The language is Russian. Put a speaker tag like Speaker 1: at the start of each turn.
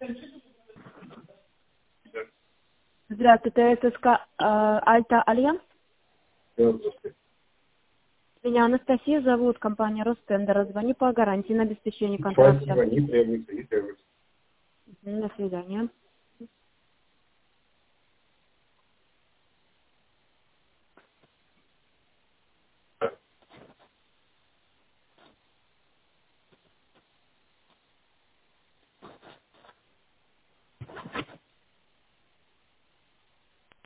Speaker 1: Здравствуйте, это Альта Альянс.
Speaker 2: Здравствуйте.
Speaker 1: Меня Анастасия зовут, компания Ростендер. Звоню по гарантии на обеспечение контракта.
Speaker 2: Спасибо, не требуется, не требуется.
Speaker 1: До свидания.